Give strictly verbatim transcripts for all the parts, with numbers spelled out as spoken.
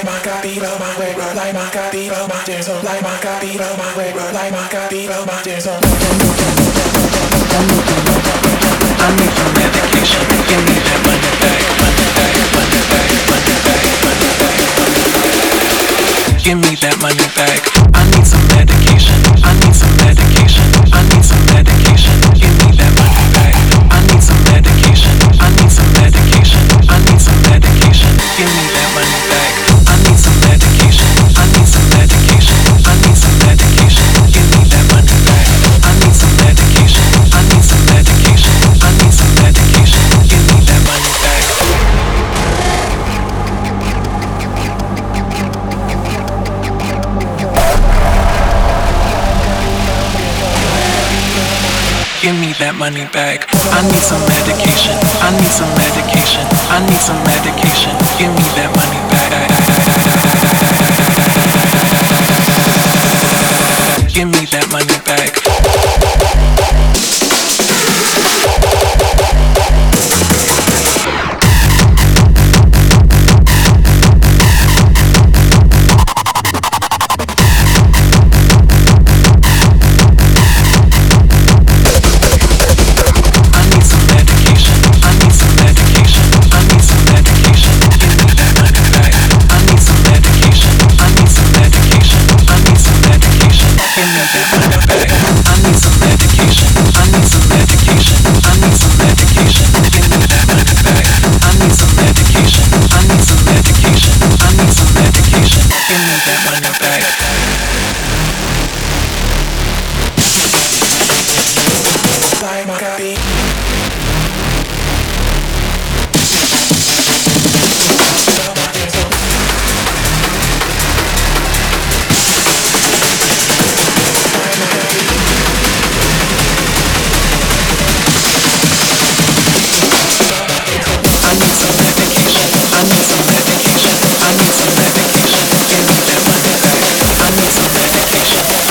my God, be blow my way, bro. Like my God, be blow my damn soul. Like my God, be blow my way, bro. Like my God, be blow my damn soul. I need some medication. Give me that money back, money back, money back, money back, money back, money back. Give me that money back. I need some medication. I need some medication. I need some medication. Give me that money back. I need some medication. I need some medication. I need some medication. Give me that money back. I need some medication. I need some medication. I need some medication. Give me that money back. I need some medication. I need some medication. I need some medication. Give me that money back. Give me that money back. I need some medication. I need some medication. I need some medication. Give me that money back. Give me that money back. Like my God, be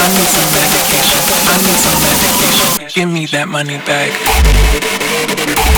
Give me that money back.